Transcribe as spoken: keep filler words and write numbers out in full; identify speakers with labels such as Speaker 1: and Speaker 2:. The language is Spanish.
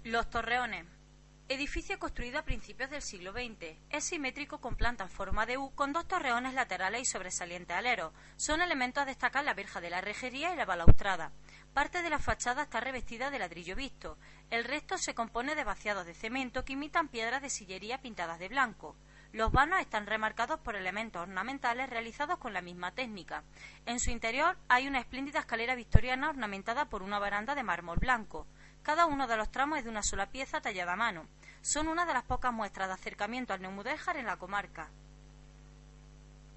Speaker 1: Los Torreones. Edificio construido a principios del siglo veinte. Es simétrico con planta en forma de U, con dos torreones laterales y sobresalientes aleros. Son elementos a destacar la verja de la rejería y la balaustrada. Parte de la fachada está revestida de ladrillo visto. El resto se compone de vaciados de cemento que imitan piedras de sillería pintadas de blanco. Los vanos están remarcados por elementos ornamentales realizados con la misma técnica. En su interior hay una espléndida escalera victoriana ornamentada por una baranda de mármol blanco. Cada uno de los tramos es de una sola pieza tallada a mano. Son una de las pocas muestras de acercamiento al neomudéjar en la comarca.